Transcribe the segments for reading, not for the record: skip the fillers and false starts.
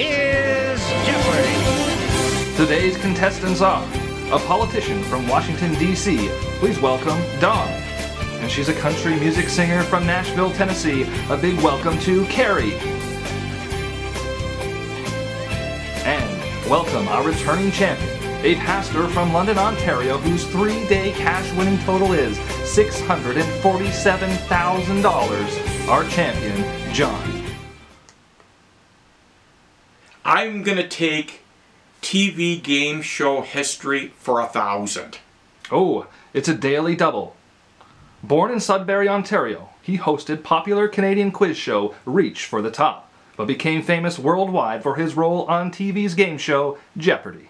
is Jeopardy! Today's contestants are a politician from Washington, D.C. Please welcome Dawn. And she's a country music singer from Nashville, Tennessee. A big welcome to Carrie. And welcome our returning champion, a pastor from London, Ontario, whose 3-day cash-winning total is $647,000, our champion, John. I'm going to take TV game show history for 1,000. Oh, it's a daily double. Born in Sudbury, Ontario, he hosted popular Canadian quiz show Reach for the Top, but became famous worldwide for his role on TV's game show Jeopardy!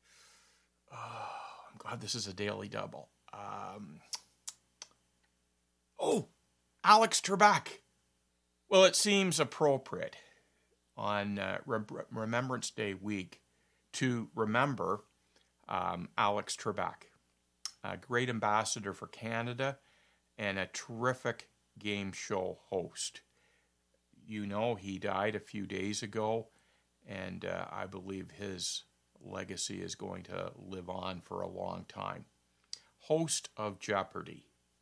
God, this is a daily double. Alex Trebek. Well, it seems appropriate on Remembrance Day week to remember Alex Trebek, a great ambassador for Canada and a terrific game show host. You know, he died a few days ago, and I believe his legacy is going to live on for a long time. Host of Jeopardy!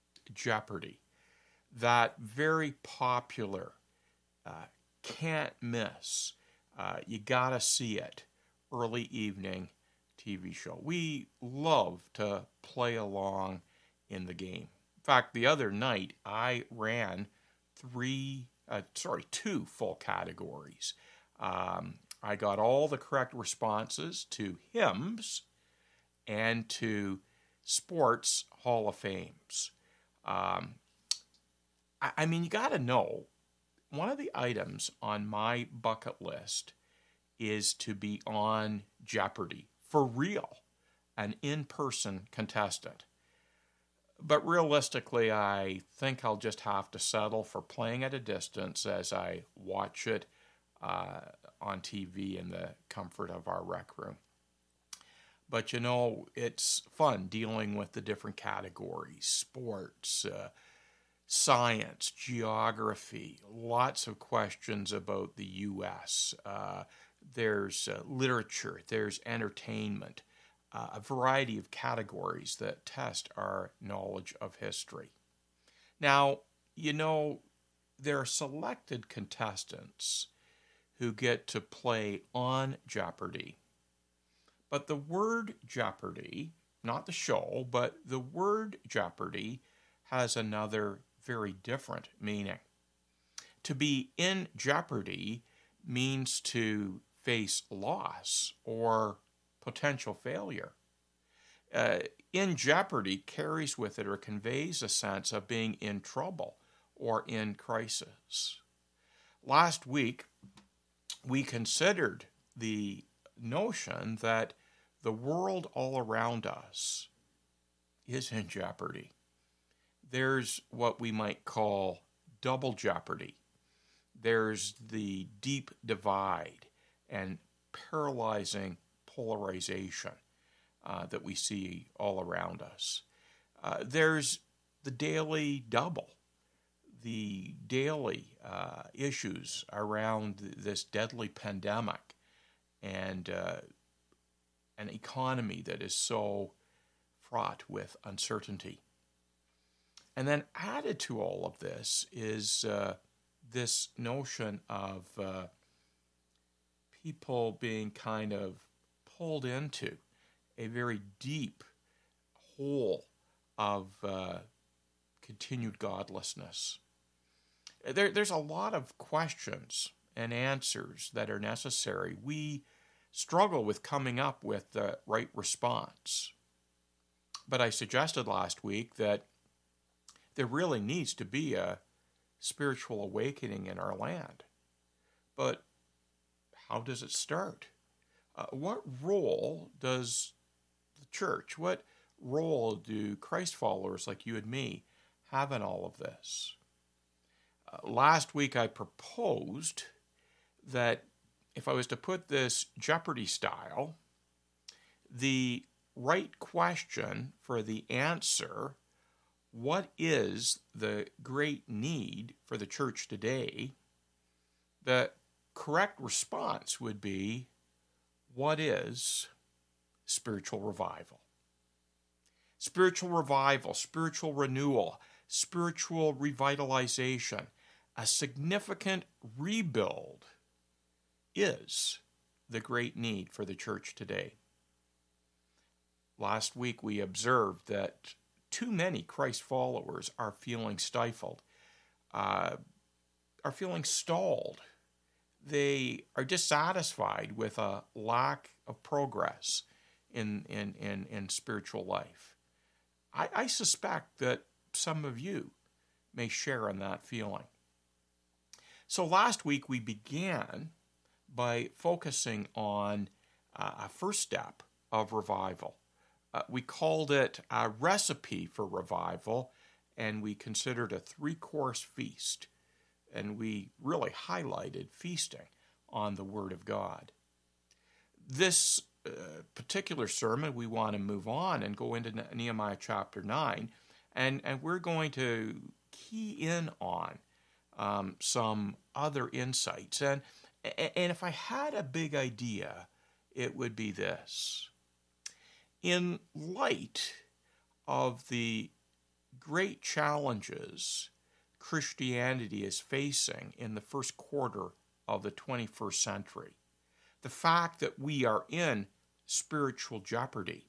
That very popular, can't miss, you gotta see it, early evening TV show. We love to play along in the game. In fact, the other night I ran two full categories. I got all the correct responses to hymns and to sports Hall of Fames. I mean, you got to know, one of the items on my bucket list is to be on Jeopardy! For real, an in-person contestant. But realistically, I think I'll just have to settle for playing at a distance as I watch it on TV in the comfort of our rec room. But you know, it's fun dealing with the different categories: sports, science, geography, lots of questions about the U.S. There's literature, there's entertainment, a variety of categories that test our knowledge of history. Now, you know, there are selected contestants who get to play on Jeopardy! But the word Jeopardy, not the show, but the word Jeopardy has another very different meaning. To be in jeopardy means to face loss or potential failure. In jeopardy carries with it or conveys a sense of being in trouble or in crisis. Last week, we considered the notion that the world all around us is in jeopardy. There's what we might call double jeopardy. There's the deep divide and paralyzing polarization that we see all around us. There's the daily double, the daily issues around this deadly pandemic and an economy that is so fraught with uncertainty. And then added to all of this is this notion of people being kind of pulled into a very deep hole of continued godlessness. There's a lot of questions and answers that are necessary. We struggle with coming up with the right response. But I suggested last week that there really needs to be a spiritual awakening in our land. But how does it start? What role does the church, what role do Christ followers like you and me have in all of this? Last week I proposed that if I was to put this Jeopardy style, the right question for the answer, what is the great need for the church today? The correct response would be, what is spiritual revival? Spiritual revival, spiritual renewal, spiritual revitalization, a significant rebuild is the great need for the church today. Last week we observed that too many Christ followers are feeling stifled, are feeling stalled. They are dissatisfied with a lack of progress in spiritual life. I suspect that some of you may share in that feeling. So last week we began by focusing on a first step of revival. We called it a recipe for revival, and we considered a 3-course feast. And we really highlighted feasting on the Word of God. This particular sermon, we want to move on and go into Nehemiah chapter 9, and we're going to key in on some other insights. And if I had a big idea, it would be this. In light of the great challenges Christianity is facing in the first quarter of the 21st century, the fact that we are in spiritual jeopardy,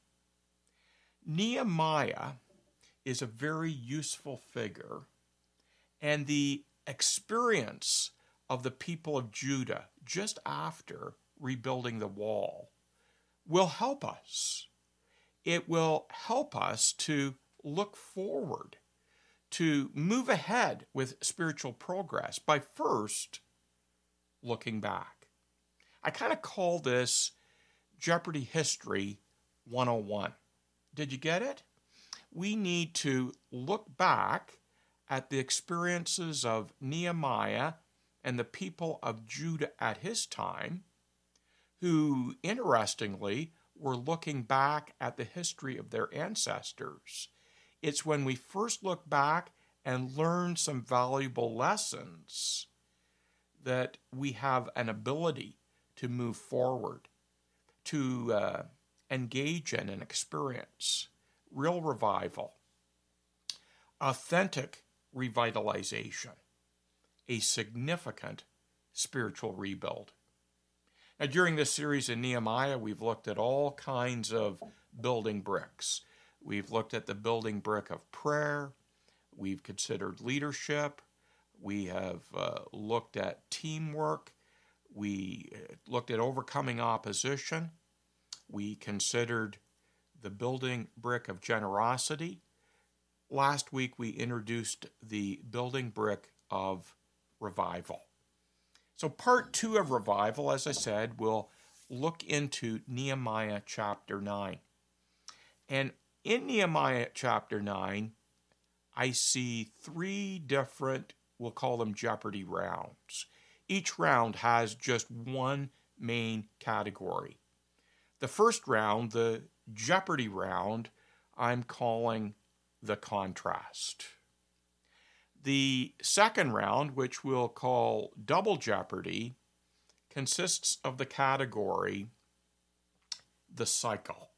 Nehemiah is a very useful figure, and the experience of the people of Judah just after rebuilding the wall will help us. It will help us to look forward, to move ahead with spiritual progress by first looking back. I kind of call this Jeopardy History 101. Did you get it? We need to look back at the experiences of Nehemiah and the people of Judah at his time, who, interestingly, were looking back at the history of their ancestors. It's when we first look back and learn some valuable lessons that we have an ability to move forward, to engage in and experience real revival, authentic revitalization, a significant spiritual rebuild. Now, during this series in Nehemiah, we've looked at all kinds of building bricks. We've looked at the building brick of prayer. We've considered leadership. We have looked at teamwork. We looked at overcoming opposition. We considered the building brick of generosity. Last week, we introduced the building brick of revival. So part 2 of revival, as I said, will look into Nehemiah chapter 9. And in Nehemiah chapter 9, I see 3 different, we'll call them Jeopardy rounds. Each round has just one main category. The first round, the Jeopardy round, I'm calling the contrast. The second round, which we'll call Double Jeopardy, consists of the category the cycle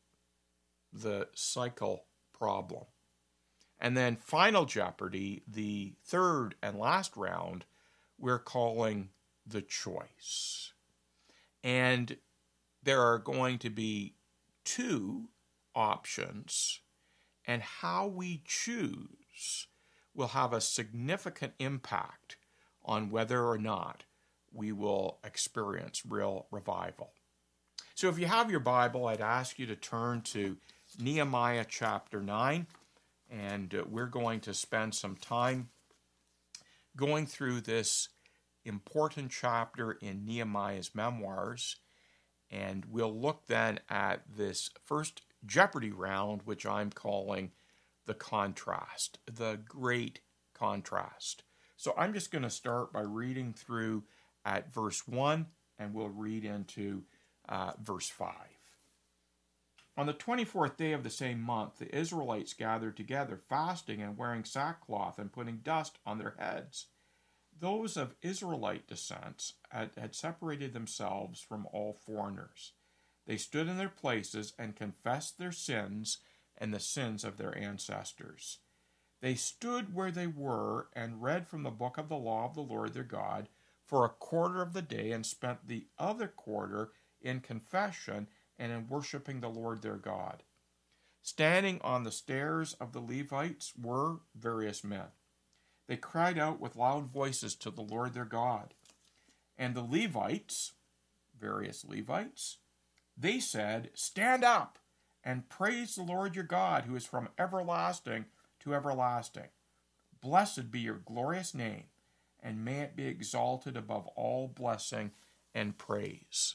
problem. And then Final Jeopardy, the third and last round, we're calling the choice. And there are going to be 2 options, and how we choose will have a significant impact on whether or not we will experience real revival. So if you have your Bible, I'd ask you to turn to Nehemiah chapter 9, and we're going to spend some time going through this important chapter in Nehemiah's memoirs, and we'll look then at this first Jeopardy round, which I'm calling the contrast, the great contrast. So I'm just going to start by reading through at verse 1, and we'll read into verse 5. On the 24th day of the same month, the Israelites gathered together, fasting and wearing sackcloth and putting dust on their heads. those of Israelite descent had separated themselves from all foreigners. They stood in their places and confessed their sins and the sins of their ancestors. They stood where they were and read from the book of the law of the Lord their God for a quarter of the day, and spent the other quarter in confession and in worshiping the Lord their God. Standing on the stairs of the Levites were various men. They cried out with loud voices to the Lord their God. And the Levites, various Levites, they said, "Stand up and praise the Lord your God, who is from everlasting to everlasting. Blessed be your glorious name, and may it be exalted above all blessing and praise."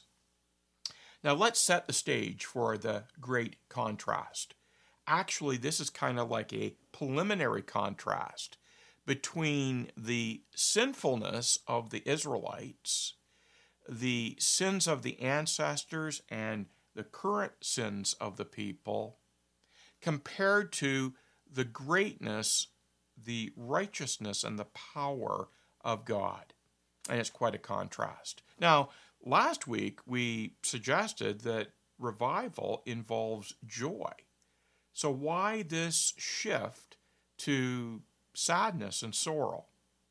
Now let's set the stage for the great contrast. Actually, this is kind of like a preliminary contrast between the sinfulness of the Israelites, the sins of the ancestors, and the current sins of the people, compared to the greatness, the righteousness, and the power of God. And it's quite a contrast. Now, last week we suggested that revival involves joy. So why this shift to sadness and sorrow?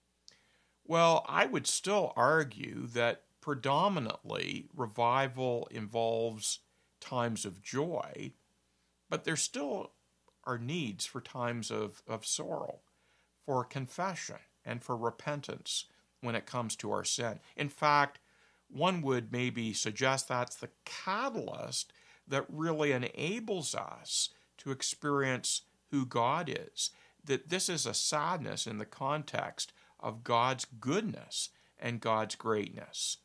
Well, I would still argue that predominantly revival involves times of joy, but there still are needs for times of sorrow, for confession, and for repentance when it comes to our sin. In fact, one would maybe suggest that's the catalyst that really enables us to experience who God is, that this is a sadness in the context of God's goodness and God's greatness.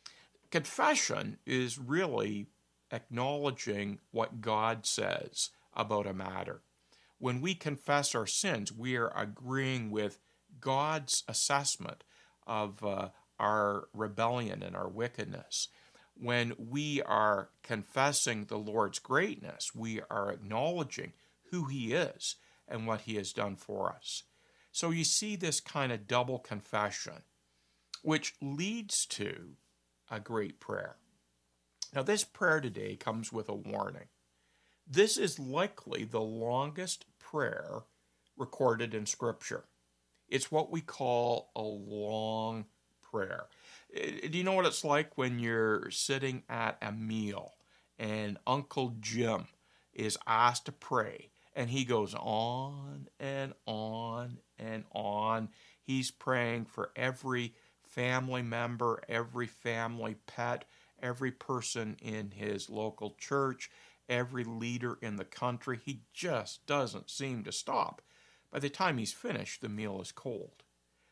Confession is really acknowledging what God says about a matter. When we confess our sins, we are agreeing with God's assessment of our rebellion and our wickedness. When we are confessing the Lord's greatness, we are acknowledging who He is and what He has done for us. So you see this kind of double confession, which leads to a great prayer. Now, this prayer today comes with a warning. This is likely the longest prayer recorded in Scripture. It's what we call a long prayer. Do you know what it's like when you're sitting at a meal and Uncle Jim is asked to pray, and he goes on and on and on. He's praying for every family member, every family pet, every person in his local church, every leader in the country. He just doesn't seem to stop. By the time he's finished, the meal is cold.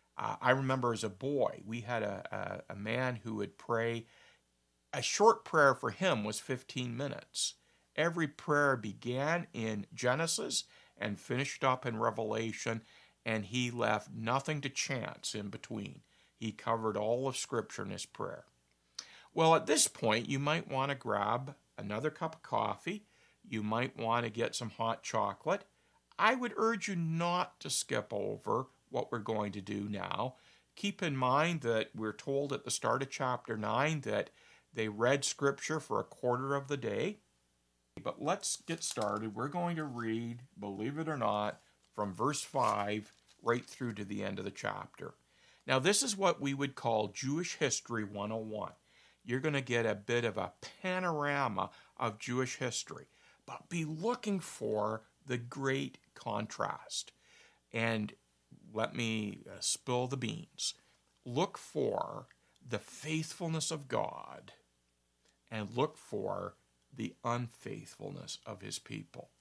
I remember as a boy, we had a man who would pray. A short prayer for him was 15 minutes. Every prayer began in Genesis and finished up in Revelation, and he left nothing to chance in between. He covered all of Scripture in his prayer. Well, at this point, you might want to grab another cup of coffee. You might want to get some hot chocolate. I would urge you not to skip over what we're going to do now. Keep in mind that we're told at the start of chapter 9 that they read Scripture for a quarter of the day. But let's get started. We're going to read, believe it or not, from verse 5 right through to the end of the chapter. Now, this is what we would call Jewish History 101. You're going to get a bit of a panorama of Jewish history, but be looking for the great contrast. And let me spill the beans. Look for the faithfulness of God and look for the unfaithfulness of His people.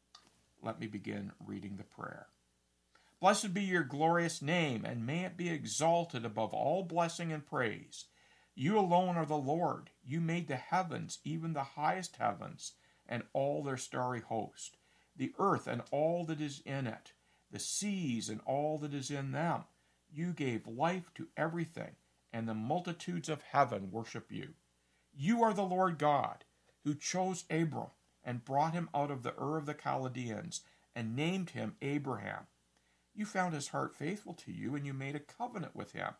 Let me begin reading the prayer. Blessed be your glorious name, and may it be exalted above all blessing and praise. You alone are the Lord. You made the heavens, even the highest heavens, and all their starry host, the earth and all that is in it, the seas and all that is in them. You gave life to everything, and the multitudes of heaven worship you. You are the Lord God, who chose Abram and brought him out of the Ur of the Chaldeans and named him Abraham. You found his heart faithful to you, and you made a covenant with him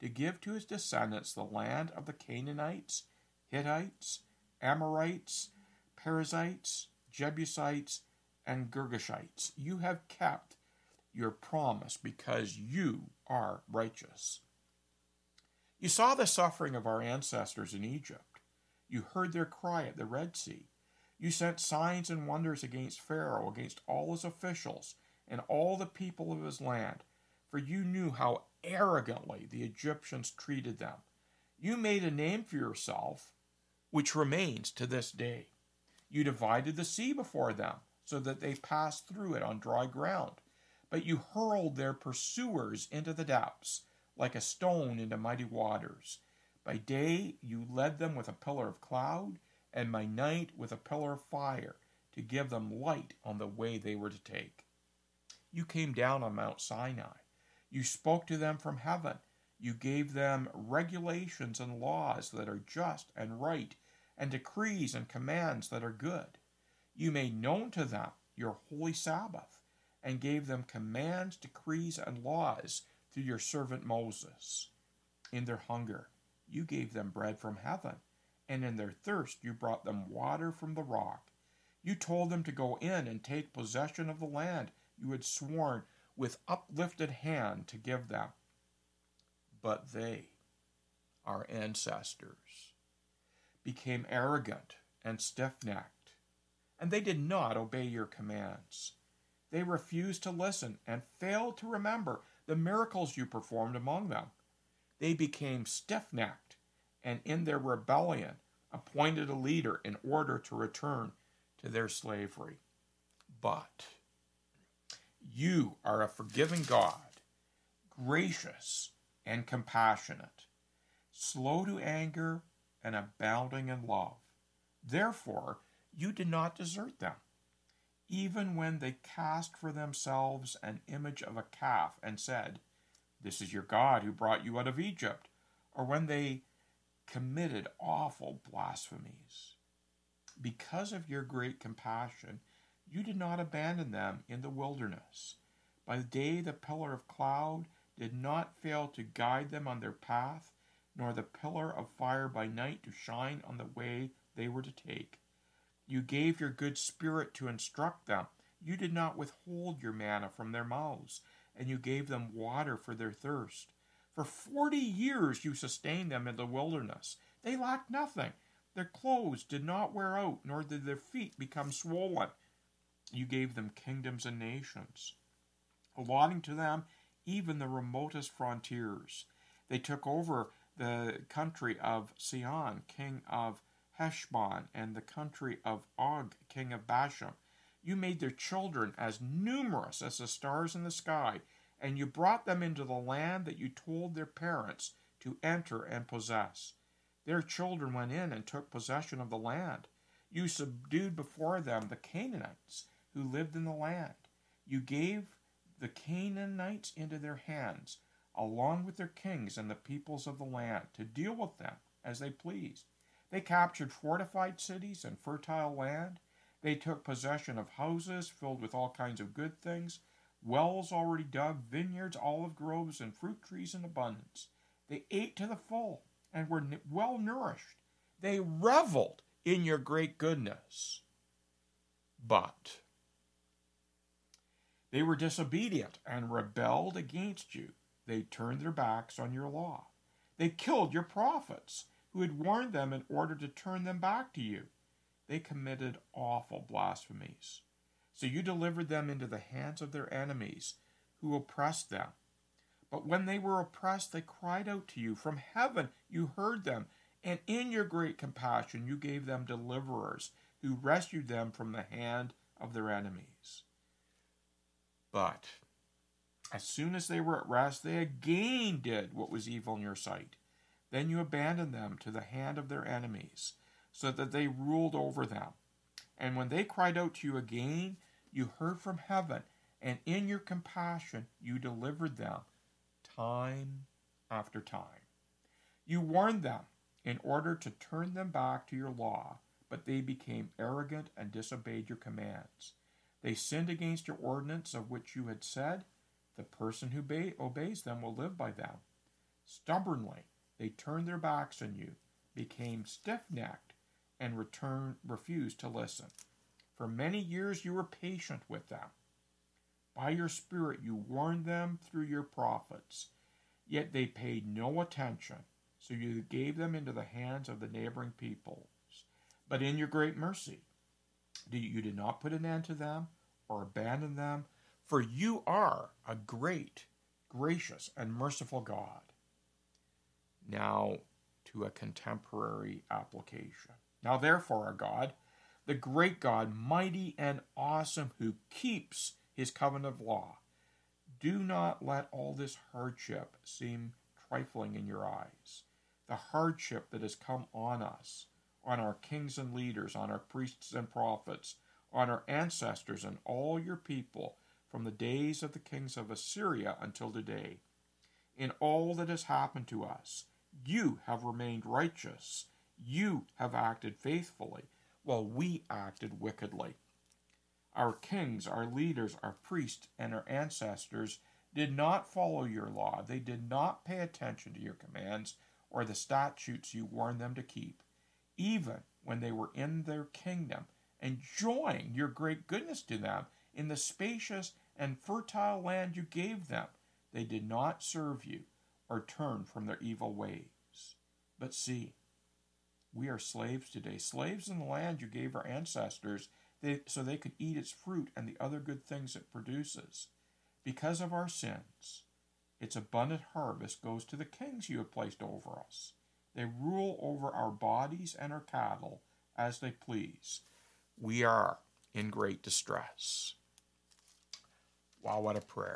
to give to his descendants the land of the Canaanites, Hittites, Amorites, Perizzites, Jebusites, and Girgashites. You have kept your promise because you are righteous. You saw the suffering of our ancestors in Egypt. You heard their cry at the Red Sea. You sent signs and wonders against Pharaoh, against all his officials, and all the people of his land, for you knew how arrogantly the Egyptians treated them. You made a name for yourself, which remains to this day. You divided the sea before them, so that they passed through it on dry ground. But you hurled their pursuers into the depths, like a stone into mighty waters. By day you led them with a pillar of cloud, and by night with a pillar of fire, to give them light on the way they were to take. You came down on Mount Sinai. You spoke to them from heaven. You gave them regulations and laws that are just and right, and decrees and commands that are good. You made known to them your holy Sabbath, and gave them commands, decrees, and laws through your servant Moses. In their hunger you gave them bread from heaven, and in their thirst you brought them water from the rock. You told them to go in and take possession of the land you had sworn with uplifted hand to give them. But they, our ancestors, became arrogant and stiff-necked, and they did not obey your commands. They refused to listen and failed to remember the miracles you performed among them. They became stiff-necked, and in their rebellion appointed a leader in order to return to their slavery. But you are a forgiving God, gracious and compassionate, slow to anger and abounding in love. Therefore, you did not desert them, even when they cast for themselves an image of a calf and said, "This is your God who brought you out of Egypt," or when they committed awful blasphemies. Because of your great compassion, you did not abandon them in the wilderness. By day the pillar of cloud did not fail to guide them on their path, nor the pillar of fire by night to shine on the way they were to take. You gave your good spirit to instruct them. You did not withhold your manna from their mouths, and you gave them water for their thirst. For 40 years you sustained them in the wilderness. They lacked nothing. Their clothes did not wear out, nor did their feet become swollen. You gave them kingdoms and nations, allotting to them even the remotest frontiers. They took over the country of Sihon, king of Heshbon, and the country of Og, king of Bashan. You made their children as numerous as the stars in the sky, and you brought them into the land that you told their parents to enter and possess. Their children went in and took possession of the land. You subdued before them the Canaanites who lived in the land. You gave the Canaanites into their hands, along with their kings and the peoples of the land, to deal with them as they pleased. They captured fortified cities and fertile land. They took possession of houses filled with all kinds of good things, wells already dug, vineyards, olive groves, and fruit trees in abundance. They ate to the full and were well nourished. They reveled in your great goodness. But they were disobedient and rebelled against you. They turned their backs on your law. They killed your prophets, who had warned them in order to turn them back to you. They committed awful blasphemies. So you delivered them into the hands of their enemies, who oppressed them. But when they were oppressed, they cried out to you. From heaven you heard them, and in your great compassion you gave them deliverers, who rescued them from the hand of their enemies. But as soon as they were at rest, they again did what was evil in your sight. Then you abandoned them to the hand of their enemies, so that they ruled over them. And when they cried out to you again, you heard from heaven, and in your compassion you delivered them time after time. You warned them in order to turn them back to your law, but they became arrogant and disobeyed your commands. They sinned against your ordinance, of which you had said, "The person who obeys them will live by them." Stubbornly, they turned their backs on you, became stiff-necked, and refused to listen. For many years you were patient with them. By your Spirit you warned them through your prophets, yet they paid no attention, so you gave them into the hands of the neighboring peoples. But in your great mercy, you did not put an end to them or abandon them, for you are a great, gracious, and merciful God. Now to a contemporary application. Now therefore, our God, the great God, mighty and awesome, who keeps his covenant of law, do not let all this hardship seem trifling in your eyes. The hardship that has come on us, on our kings and leaders, on our priests and prophets, on our ancestors and all your people, from the days of the kings of Assyria until today. In all that has happened to us, you have remained righteous. You have acted faithfully, while we acted wickedly. Our kings, our leaders, our priests, and our ancestors did not follow your law. They did not pay attention to your commands or the statutes you warned them to keep, even when they were in their kingdom, enjoying your great goodness to them in the spacious and fertile land you gave them. They did not serve you or turn from their evil ways. But see, we are slaves today, slaves in the land you gave our ancestors, so they could eat its fruit and the other good things it produces. Because of our sins, its abundant harvest goes to the kings you have placed over us. They rule over our bodies and our cattle as they please. We are in great distress. Wow, what a prayer.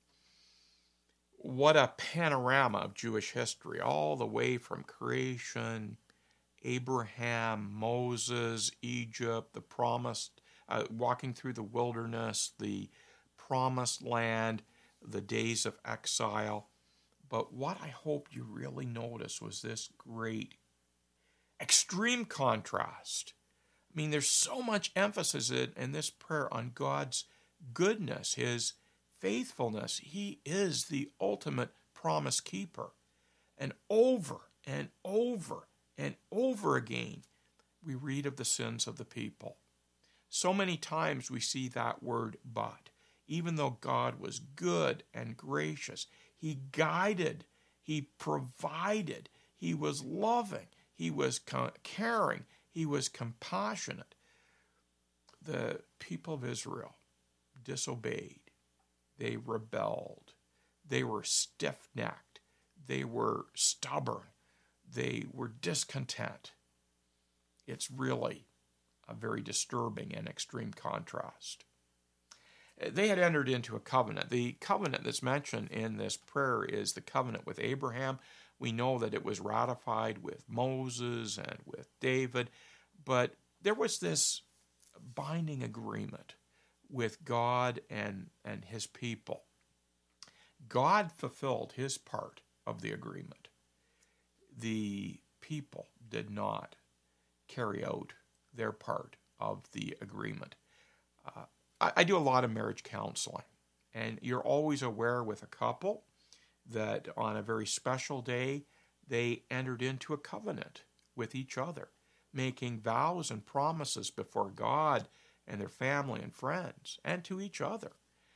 What a panorama of Jewish history, all the way from creation, Abraham, Moses, Egypt, the promised, walking through the wilderness, the promised land, the days of exile. But what I hope you really noticed was this great extreme contrast. I mean, there's so much emphasis in this prayer on God's goodness, his faithfulness. He is the ultimate promise keeper. And over and over and over again, we read of the sins of the people. So many times we see that word but. Even though God was good and gracious, he guided, he provided, he was loving, he was caring, he was compassionate. The people of Israel disobeyed. They rebelled. They were stiff-necked. They were stubborn. They were discontent. It's really a very disturbing and extreme contrast. They had entered into a covenant. The covenant that's mentioned in this prayer is the covenant with Abraham. We know that it was ratified with Moses and with David, but there was this binding agreement with God and his people. God fulfilled his part of the agreement. The people did not carry out their part of the agreement. I do a lot of marriage counseling, and you're always aware with a couple that on a very special day, they entered into a covenant with each other, making vows and promises before God and their family and friends, and to each other.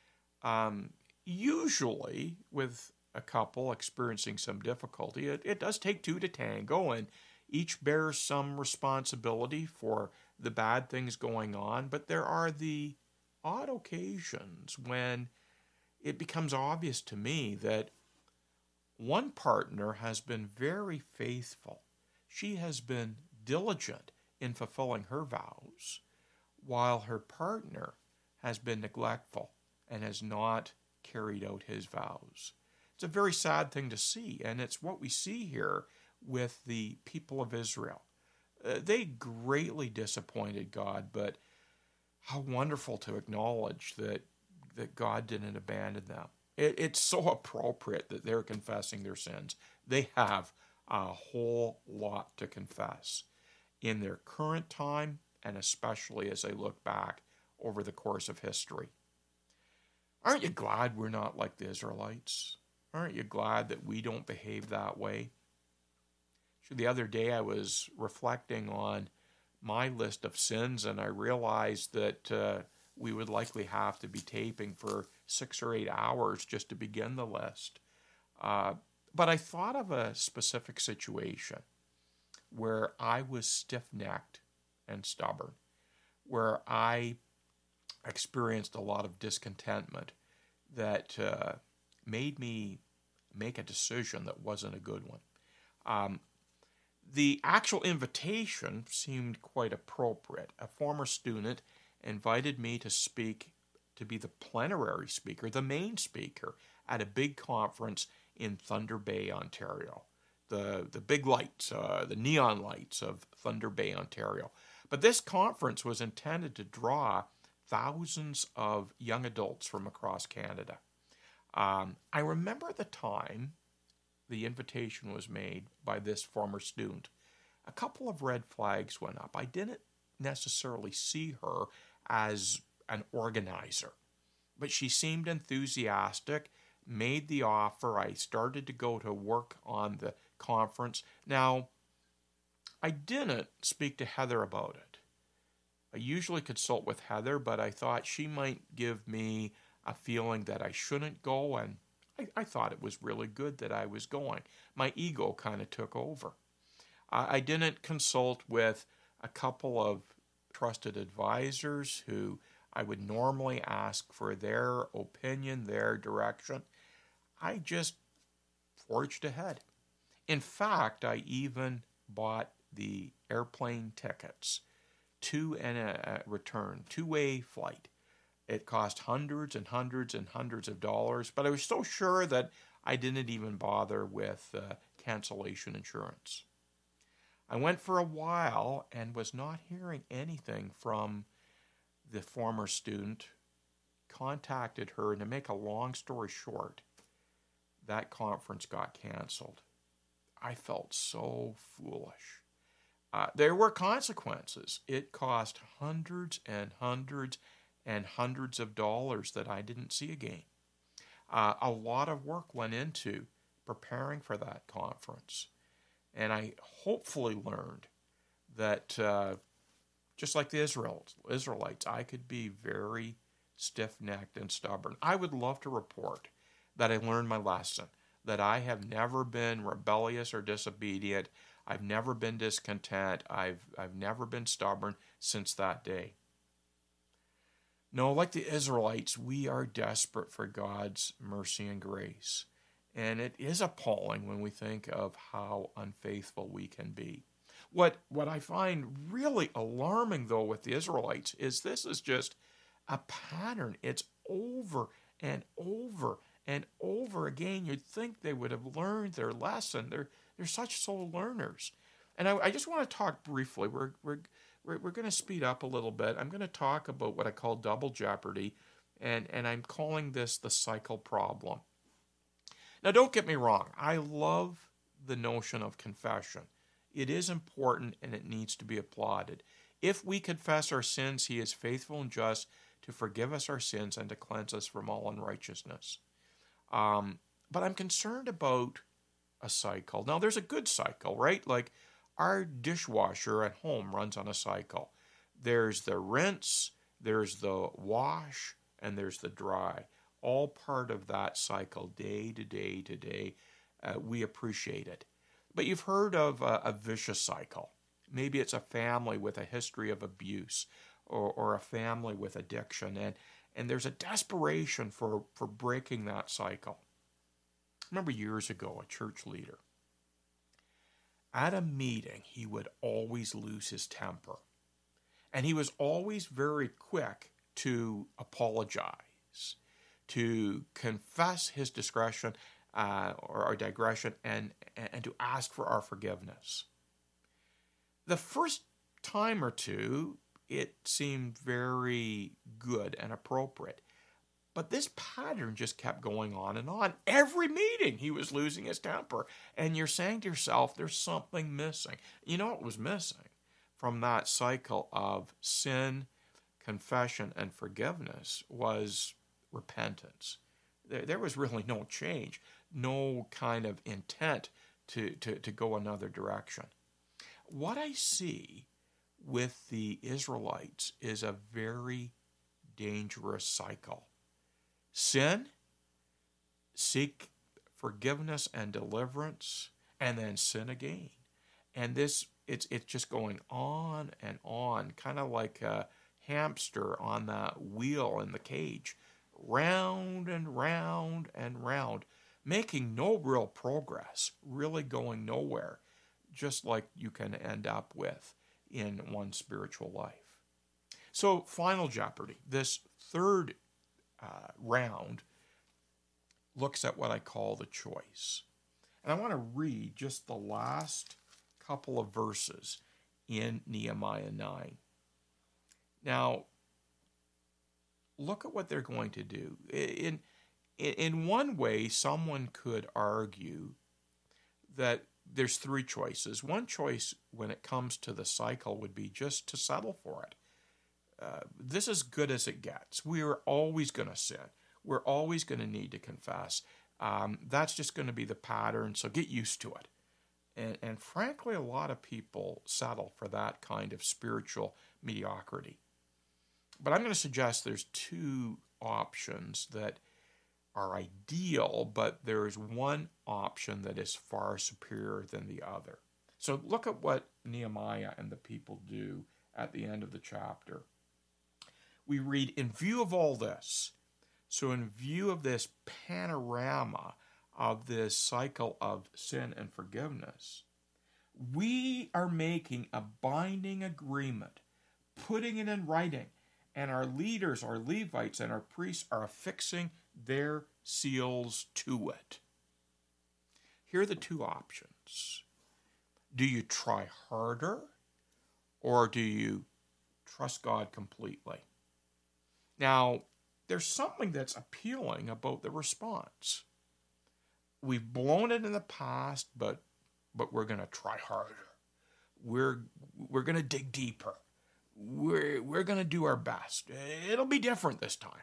Usually, with a couple experiencing some difficulty, it does take two to tango, and each bears some responsibility for the bad things going on, but there are the odd occasions when it becomes obvious to me that one partner has been very faithful. She has been diligent in fulfilling her vows, while her partner has been neglectful and has not carried out his vows. It's a very sad thing to see, and it's what we see here with the people of Israel. They greatly disappointed God, but how wonderful to acknowledge that God didn't abandon them. It's so appropriate that they're confessing their sins. They have a whole lot to confess in their current time, and especially as they look back over the course of history. Aren't you glad we're not like the Israelites? Aren't you glad that we don't behave that way? The other day I was reflecting on my list of sins, and I realized that we would likely have to be taping for 6 or 8 hours just to begin the list. But I thought of a specific situation where I was stiff-necked and stubborn, where I experienced a lot of discontentment that made me make a decision that wasn't a good one. The actual invitation seemed quite appropriate. A former student invited me to speak, to be the plenary speaker, the main speaker, at a big conference in Thunder Bay, Ontario. The big lights, the neon lights of Thunder Bay, Ontario. But this conference was intended to draw thousands of young adults from across Canada. I remember at the time the invitation was made by this former student, a couple of red flags went up. I didn't necessarily see her as an organizer, but she seemed enthusiastic, made the offer. I started to go to work on the conference. Now, I didn't speak to Heather about it. I usually consult with Heather, but I thought she might give me a feeling that I shouldn't go, and I thought it was really good that I was going. My ego kind of took over. I didn't consult with a couple of trusted advisors who I would normally ask for their opinion, their direction. I just forged ahead. In fact, I even bought the airplane tickets to and a return, two-way flight. It cost hundreds and hundreds and hundreds of dollars, but I was so sure that I didn't even bother with cancellation insurance. I went for a while and was not hearing anything from the former student. Contacted her, and to make a long story short, that conference got canceled. I felt so foolish. There were consequences. It cost hundreds and hundreds and hundreds of dollars that I didn't see again. A lot of work went into preparing for that conference. And I hopefully learned that just like the Israelites, I could be very stiff-necked and stubborn. I would love to report that I learned my lesson, that I have never been rebellious or disobedient. I've never been discontent. I've never been stubborn since that day. No, like the Israelites, we are desperate for God's mercy and grace. And it is appalling when we think of how unfaithful we can be. What I find really alarming, though, with the Israelites is this is just a pattern. It's over and over and over again. You'd think they would have learned their lesson. They're such slow learners. And I just want to talk briefly. We're going to speed up a little bit. I'm going to talk about what I call double jeopardy, and I'm calling this the cycle problem. Now, don't get me wrong. I love the notion of confession. It is important, and it needs to be applauded. If we confess our sins, he is faithful and just to forgive us our sins and to cleanse us from all unrighteousness. But I'm concerned about a cycle. Now, there's a good cycle, right? Like our dishwasher at home runs on a cycle. There's the rinse, there's the wash, and there's the dry. All part of that cycle, day to day to day. We appreciate it. But you've heard of a vicious cycle. Maybe it's a family with a history of abuse or a family with addiction. And there's a desperation for breaking that cycle. I remember years ago, a church leader. At a meeting, he would always lose his temper. And he was always very quick to apologize, to confess his discretion or digression, and to ask for our forgiveness. The first time or two, it seemed very good and appropriate. But this pattern just kept going on and on. Every meeting, he was losing his temper. And you're saying to yourself, there's something missing. You know what was missing from that cycle of sin, confession, and forgiveness was repentance. There was really no change, no kind of intent to go another direction. What I see with the Israelites is a very dangerous cycle. Sin, seek forgiveness and deliverance, and then sin again. And it's just going on and on, kind of like a hamster on that wheel in the cage, round and round and round, making no real progress, really going nowhere, just like you can end up with in one's spiritual life. So, Final Jeopardy, this third round, looks at what I call the choice. And I want to read just the last couple of verses in Nehemiah 9. Now, look at what they're going to do. In one way, someone could argue that there's three choices. One choice when it comes to the cycle would be just to settle for it. This is good as it gets. We're always going to sin. We're always going to need to confess. That's just going to be the pattern, so get used to it. And frankly, a lot of people settle for that kind of spiritual mediocrity. But I'm going to suggest there's two options that are ideal, but there's one option that is far superior than the other. So look at what Nehemiah and the people do at the end of the chapter. We read, in view of all this, so in view of this panorama of this cycle of sin and forgiveness, we are making a binding agreement, putting it in writing, and our leaders, our Levites, and our priests are affixing their seals to it. Here are the two options. Do you try harder, or do you trust God completely? Now, there's something that's appealing about the response. We've blown it in the past, but we're going to try harder. We're going to dig deeper. We're going to do our best. It'll be different this time.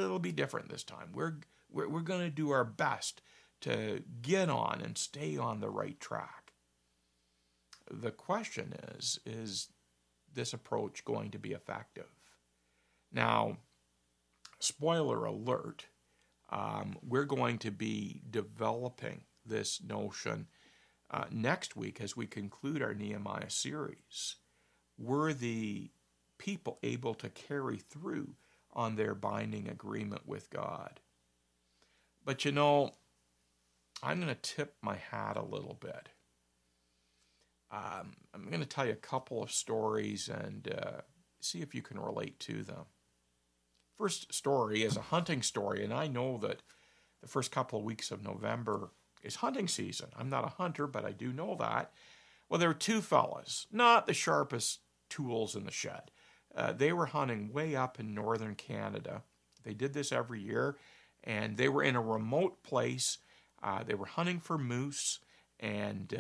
We're going to do our best to get on and stay on the right track. The question is this approach going to be effective? Now, spoiler alert, we're going to be developing this notion next week as we conclude our Nehemiah series. Were the people able to carry through on their binding agreement with God? But you know, I'm going to tip my hat a little bit. I'm going to tell you a couple of stories and see if you can relate to them. First story is a hunting story, and I know that the first couple of weeks of November is hunting season. I'm not a hunter, but I do know that. Well, there were two fellas, not the sharpest tools in the shed. They were hunting way up in northern Canada. They did this every year, and they were in a remote place. They were hunting for moose, and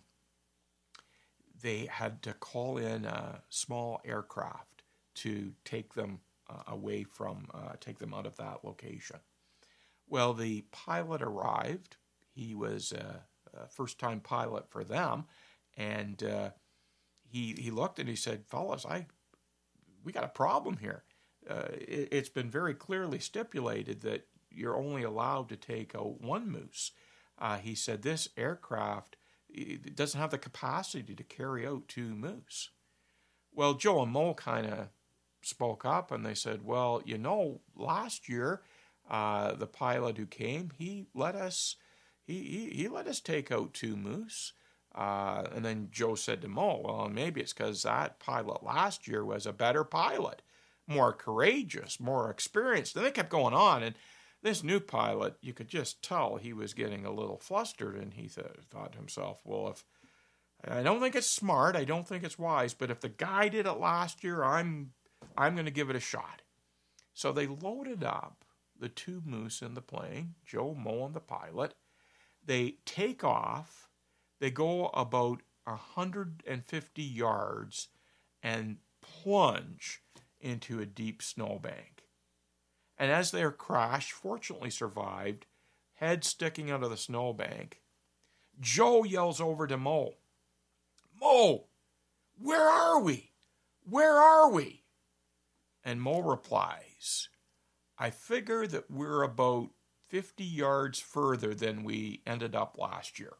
they had to call in a small aircraft to take them away from, take them out of that location. Well, the pilot arrived. He was a first-time pilot for them, and he looked and he said, fellas, we got a problem here. It's been very clearly stipulated that you're only allowed to take out one moose. He said, this aircraft it doesn't have the capacity to carry out two moose. Well, Joe and Mo kind of spoke up and they said, well, you know, last year the pilot who came, he let us take out two moose. And then Joe said to Mo, well, maybe it's because that pilot last year was a better pilot, more courageous, more experienced. And they kept going on. And this new pilot, you could just tell he was getting a little flustered. And he thought to himself, well, if I don't think it's smart, I don't think it's wise, but if the guy did it last year, I'm going to give it a shot. So they loaded up the two moose in the plane, Joe, Mo, and the pilot. They take off. They go about 150 yards and plunge into a deep snowbank. And as their crash fortunately survived, head sticking out of the snowbank, Joe yells over to Mo, "Mo, where are we? Where are we?" And Mo replies, "I figure that we're about 50 yards further than we ended up last year."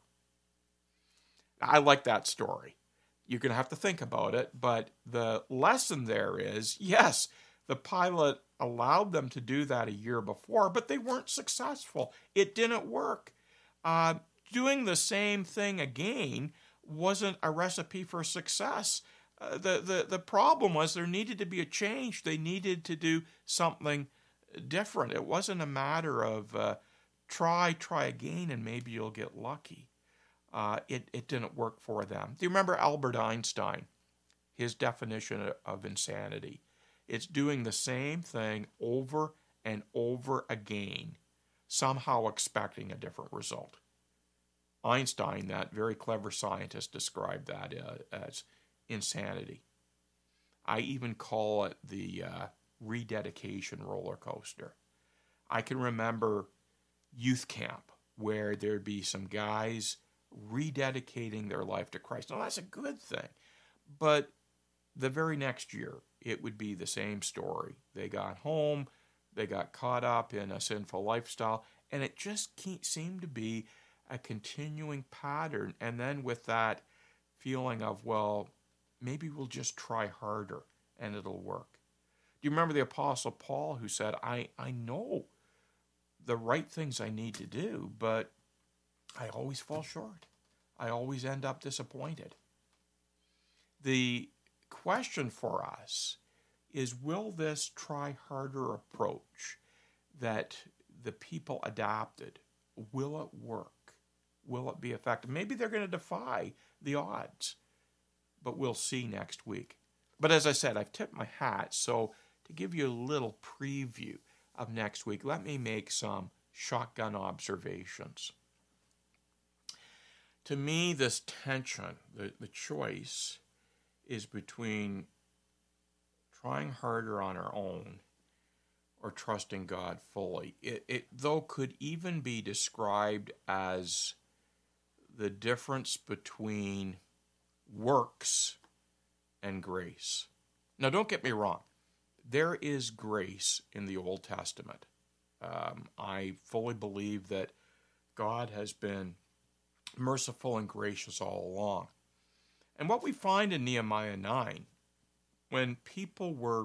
I like that story. You're going to have to think about it, but the lesson there is, yes, the pilot allowed them to do that a year before, but they weren't successful. It didn't work. Doing the same thing again wasn't a recipe for success. The problem was there needed to be a change. They needed to do something different. It wasn't a matter of try again, and maybe you'll get lucky. It didn't work for them. Do you remember Albert Einstein? His definition of insanity. It's doing the same thing over and over again, somehow expecting a different result. Einstein, that very clever scientist, described that as insanity. I even call it the rededication roller coaster. I can remember youth camp where there'd be some guys rededicating their life to Christ. Now, that's a good thing. But the very next year, it would be the same story. They got home, they got caught up in a sinful lifestyle, and it just seemed to be a continuing pattern. And then with that feeling of, well, maybe we'll just try harder and it'll work. Do you remember the Apostle Paul who said, I know the right things I need to do, but I always fall short. I always end up disappointed. The question for us is, will this try harder approach that the people adopted, will it work? Will it be effective? Maybe they're going to defy the odds, but we'll see next week. But as I said, I've tipped my hat, so to give you a little preview of next week, let me make some shotgun observations. To me, this tension, the choice, is between trying harder on our own or trusting God fully. It though could even be described as the difference between works and grace. Now, don't get me wrong. There is grace in the Old Testament. I fully believe that God has been merciful and gracious all along. And what we find in Nehemiah 9, when people were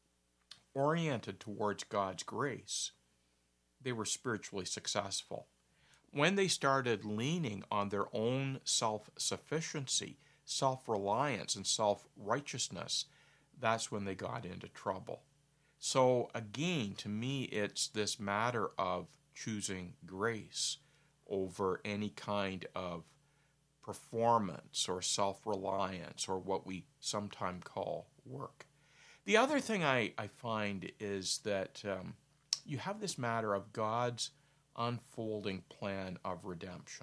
oriented towards God's grace, they were spiritually successful. When they started leaning on their own self-sufficiency, self-reliance, and self-righteousness, that's when they got into trouble. So again, to me, it's this matter of choosing grace over any kind of performance or self-reliance or what we sometimes call work. The other thing I find is that you have this matter of God's unfolding plan of redemption.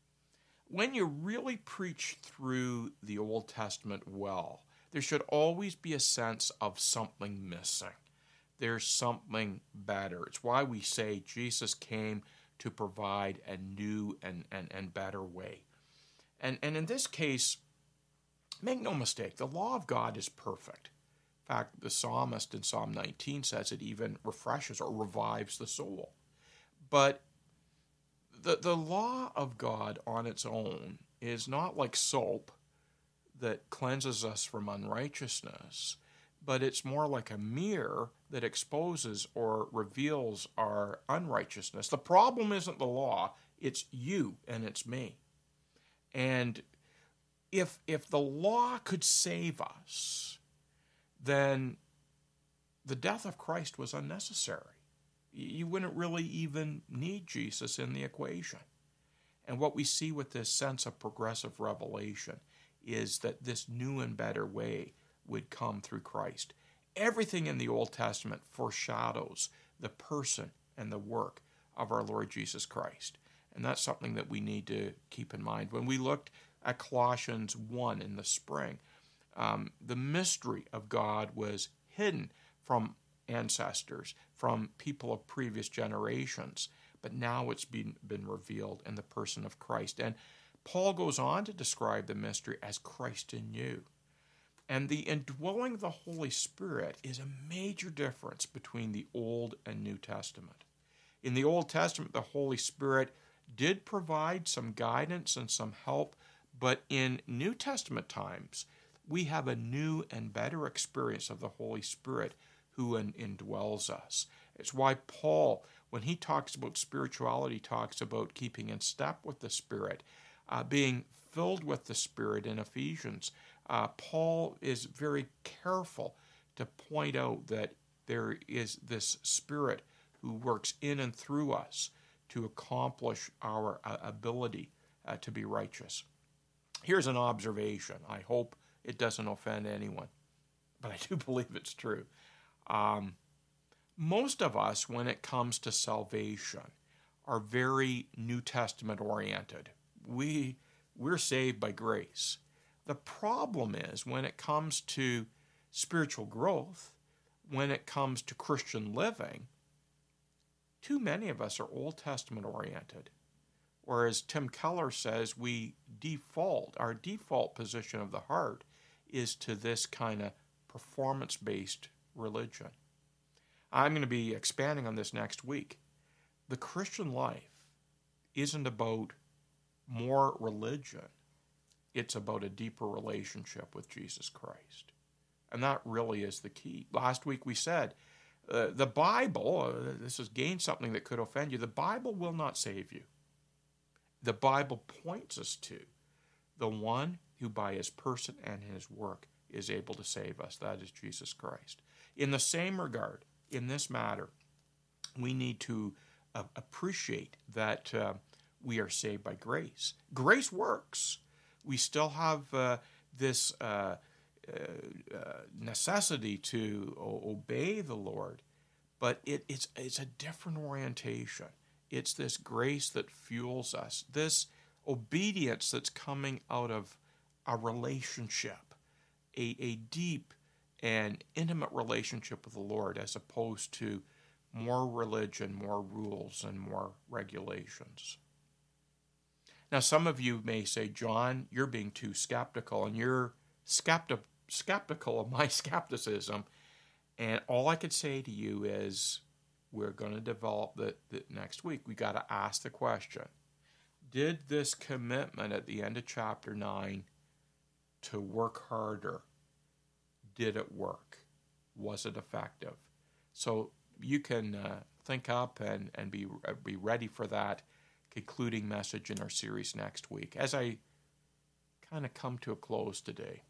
When you really preach through the Old Testament well, there should always be a sense of something missing. There's something better. It's why we say Jesus came to provide a new and better way. And in this case, make no mistake, the law of God is perfect. In fact, the psalmist in Psalm 19 says it even refreshes or revives the soul. But the law of God on its own is not like soap that cleanses us from unrighteousness, but it's more like a mirror that exposes or reveals our unrighteousness. The problem isn't the law, it's you and it's me. And if the law could save us, then the death of Christ was unnecessary. You wouldn't really even need Jesus in the equation. And what we see with this sense of progressive revelation is that this new and better way would come through Christ. Everything in the Old Testament foreshadows the person and the work of our Lord Jesus Christ. And that's something that we need to keep in mind. When we looked at Colossians 1 in the spring, the mystery of God was hidden from ancestors, from people of previous generations, but now it's been revealed in the person of Christ. And Paul goes on to describe the mystery as Christ in you. And the indwelling of the Holy Spirit is a major difference between the Old and New Testament. In the Old Testament, the Holy Spirit did provide some guidance and some help, but in New Testament times, we have a new and better experience of the Holy Spirit who indwells us. It's why Paul, when he talks about spirituality, talks about keeping in step with the Spirit, being filled with the Spirit in Ephesians. Paul is very careful to point out that there is this Spirit who works in and through us to accomplish our ability to be righteous. Here's an observation. I hope it doesn't offend anyone, but I do believe it's true. Most of us, when it comes to salvation, are very New Testament oriented. We're saved by grace. The problem is when it comes to spiritual growth, when it comes to Christian living, too many of us are Old Testament oriented. Whereas Tim Keller says our default position of the heart is to this kind of performance-based religion. I'm going to be expanding on this next week. The Christian life isn't about more religion. It's about a deeper relationship with Jesus Christ. And that really is the key. Last week we said, the Bible, this is again something that could offend you, the Bible will not save you. The Bible points us to the one who by his person and his work is able to save us. That is Jesus Christ. In the same regard, in this matter, we need to appreciate that we are saved by grace. Grace works. We still have this necessity to obey the Lord, but it's a different orientation. It's this grace that fuels us, this obedience that's coming out of a relationship, a deep and intimate relationship with the Lord, as opposed to more religion, more rules, and more regulations. Now, some of you may say, John, you're being too skeptical, and you're skeptical of my skepticism. And all I could say to you is, we're going to develop that next week. We got to ask the question, did this commitment at the end of chapter 9 to work harder, did it work? Was it effective? So you can think up and be ready for that concluding message in our series next week. As I kind of come to a close today,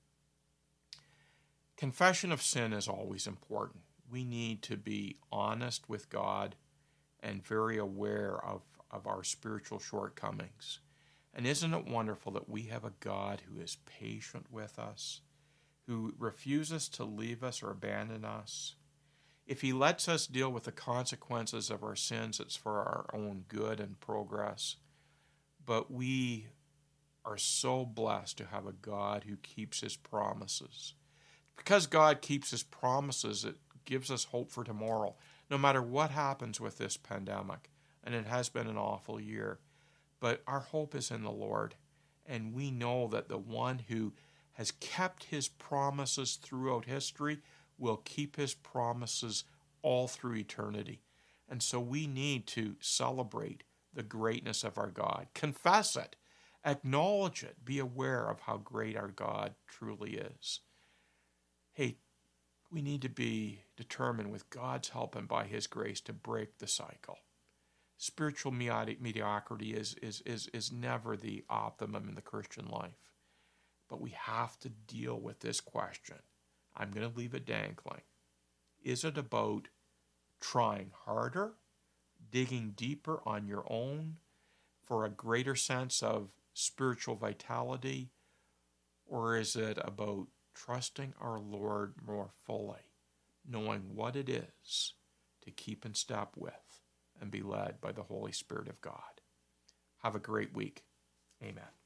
confession of sin is always important. We need to be honest with God and very aware of our spiritual shortcomings. And isn't it wonderful that we have a God who is patient with us, who refuses to leave us or abandon us? If he lets us deal with the consequences of our sins, it's for our own good and progress. But we are so blessed to have a God who keeps his promises. Because God keeps his promises, it gives us hope for tomorrow, no matter what happens with this pandemic. And it has been an awful year. But our hope is in the Lord. And we know that the one who has kept his promises throughout history will keep his promises all through eternity. And so we need to celebrate the greatness of our God. Confess it. Acknowledge it. Be aware of how great our God truly is. Hey, we need to be determined with God's help and by his grace to break the cycle. Spiritual mediocrity is never the optimum in the Christian life. But we have to deal with this question. I'm going to leave it dangling. Is it about trying harder, digging deeper on your own for a greater sense of spiritual vitality? Or is it about trusting our Lord more fully, knowing what it is to keep in step with and be led by the Holy Spirit of God? Have a great week. Amen.